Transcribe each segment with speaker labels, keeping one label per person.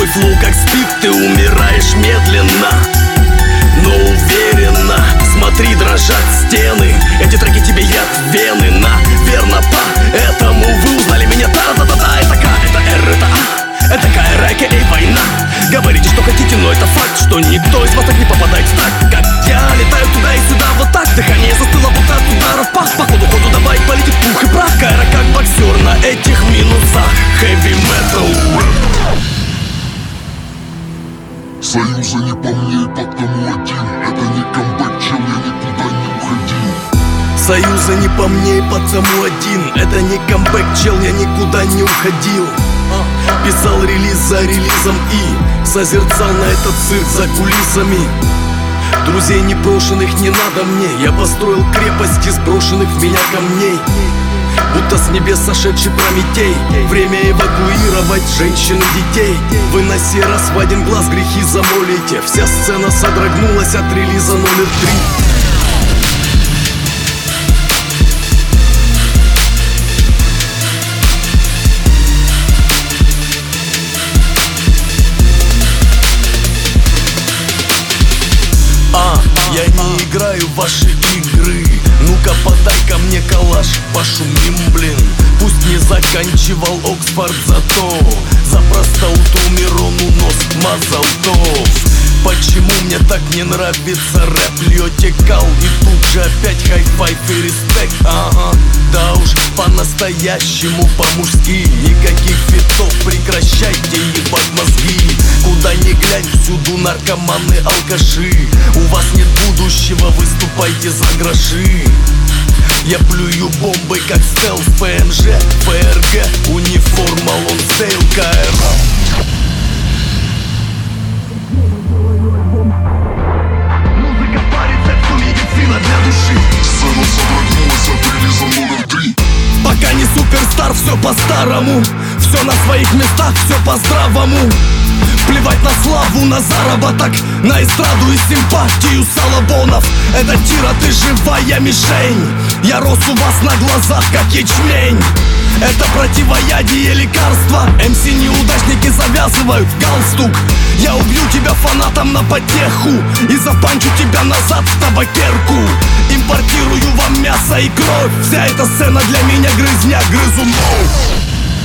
Speaker 1: Твой флоу как спид, ты умираешь медленно, но уверенно. Смотри, дрожат стены, эти треки тебе яд в вены. Наверно, поэтому вы узнали меня. Та-да-да-да, это К, это Р, это А, это КР, а.к.а. война. Говорите, что хотите, но это факт, что никто из вас так не попадает в такт, как я. Летаю туда и сюда вот так, дыхание застыло будто от ударов пах. По ходу добавить полетит пух и прах. КР как боксер на этих минусах. Heavy metal.
Speaker 2: Союза не по мне и потому один. Это не камбэк, чел, я никуда не уходил.
Speaker 1: Союза не по мне и потому один. Это не камбэк, чел, я никуда не уходил. Писал релиз за релизом и созерцал на этот цирк за кулисами. Друзей непрошенных не надо мне. Я построил крепость из брошенных в меня камней, будто с небес сошедший Прометей. Время эвакуировать женщин и детей. Вы на сей раз в один глаз грехи замолите. Вся сцена содрогнулась от релиза номер 3. Я не играю в ваши игры. Ну-ка подай ко мне калаш, пошумим, блин. Пусть не заканчивал Оксфорд, зато за простоту Мирону нос мазалтов. Почему мне так не нравится рэп? Льете кал и тут же опять хай-файв и респект. Ага, да уж, по-настоящему по-мужски. Никаких фитов, прекращайте ебать мозги. Куда ни глянь, всюду наркоманы, алкаши. У вас нет будущего, выступайте за гроши. Я плюю бомбы, как стелс, ПМЖ, ФРГ, униформа, лонсейл, КР. Музыка по рецепту, медицина для души.
Speaker 2: Сцена содрогнулась от релиза номер 3.
Speaker 1: Пока не суперстар, все по-старому. Все на своих местах, все по-здравому. Плевать на славу, на заработок, на эстраду и симпатию салабонов. Это тира, ты живая мишень. Я рос у вас на глазах, как ячмень. Это противоядие, лекарства. МС-неудачники завязывают галстук. Я убью тебя фанатом на потеху и запанчу тебя назад в табакерку. Импортирую вам мясо и кровь. Вся эта сцена для меня грызня грызунов.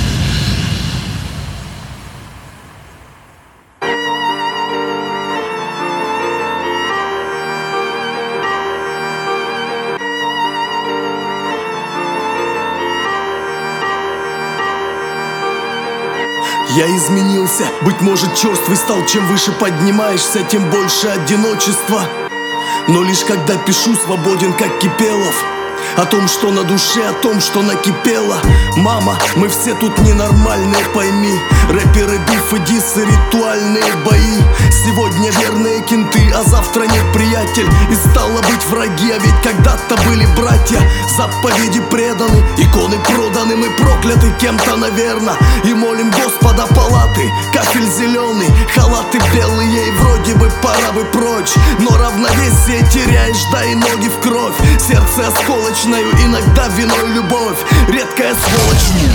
Speaker 1: Я изменился, быть может черствый стал. Чем выше поднимаешься, тем больше одиночества. Но лишь когда пишу, свободен как Кипелов. О том, что на душе, о том, что накипело. Мама, мы все тут ненормальные, пойми. Рэперы, бифы, диссы, ритуальные бои. Сегодня верные кенты, а завтра нет, приятель. И стало быть враги, а ведь когда-то были братья. Заповеди преданы, иконы проданы. Мы прокляты кем-то, наверно. И молим Господа палаты. Кафель зеленый, халаты белые. И вроде бы пора бы прочь. Но равновесие теряешь, да и ноги в кровь. Сердце осколочное, иногда виной любовь. Редкая сволочь.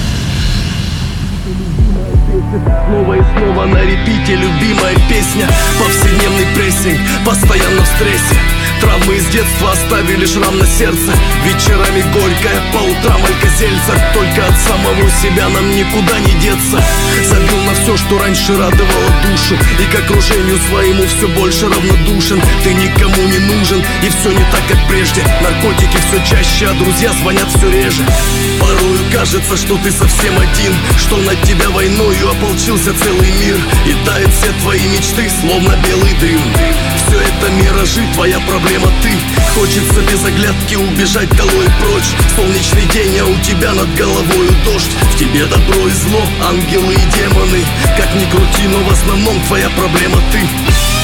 Speaker 1: Снова и снова на репите любимая песня. Повседневный прессинг, постоянно в стрессе. Травмы из детства оставили шрам на сердце. Вечерами горькая, по утрам алькозельцер. Только от самого себя нам никуда не деться. Забил на все, что раньше радовало душу. И к окружению своему все больше равнодушен. Ты никому не нужен, и все не так, как прежде. Наркотики все чаще, а друзья звонят все реже. Порою кажется, что ты совсем один, что над тебя войною ополчился целый мир. И тает все твои мечты, словно белый дым. Все это миражи, твоя проблема ты. Хочется без оглядки убежать долой прочь. Солнечный день, а у тебя над головою дождь. В тебе добро и зло, ангелы и демоны. Как ни крути, но в основном твоя проблема ты.